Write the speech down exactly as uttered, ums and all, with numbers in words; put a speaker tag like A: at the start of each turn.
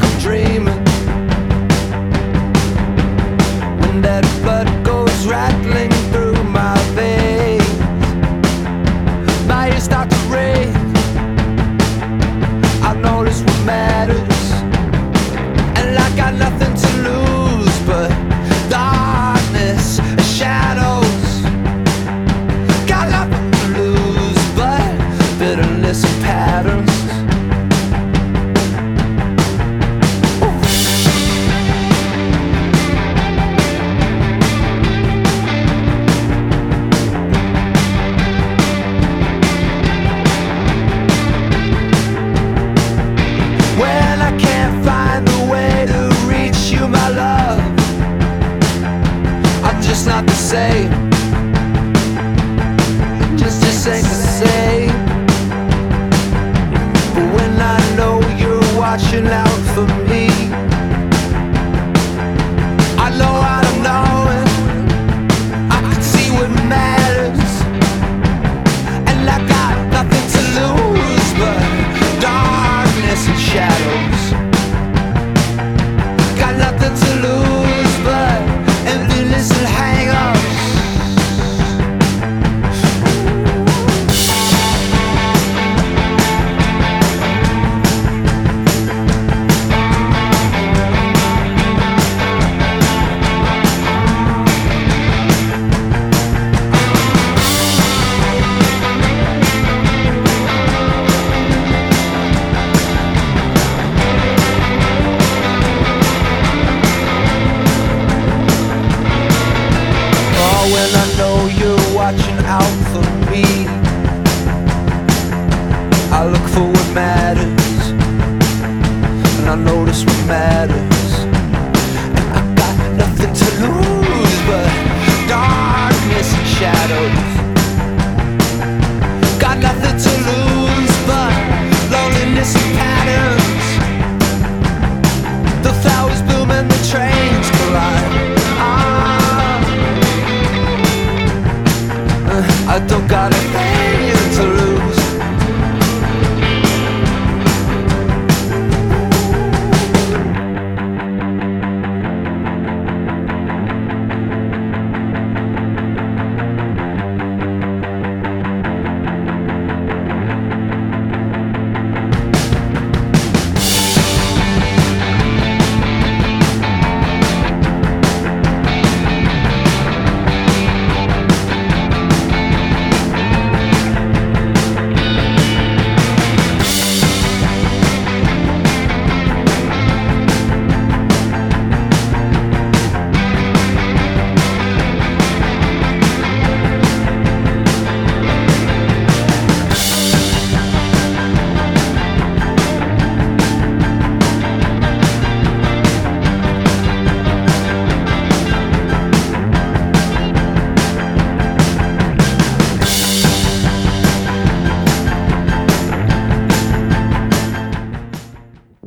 A: I'm dreaming. When that blood goes rattling through my veins, my ears start to ring. I notice what matters, and I got nothing to lose but darkness and shadows. Got nothing to lose but bitterness and patterns. When I can't find the way to reach you, my love, I'm just not the same. Just just ain't the same. But when I know you're watching out for me, I know I don't know it. I can see what matters, and I got nothing to lose but darkness and shadows. Got nothing to lose but emptiness and hang-ups. When I know you're watching out for me, I look for what matters, and I notice what matters. And I got nothing to lose but darkness and shadows. Got nothing to lose but loneliness and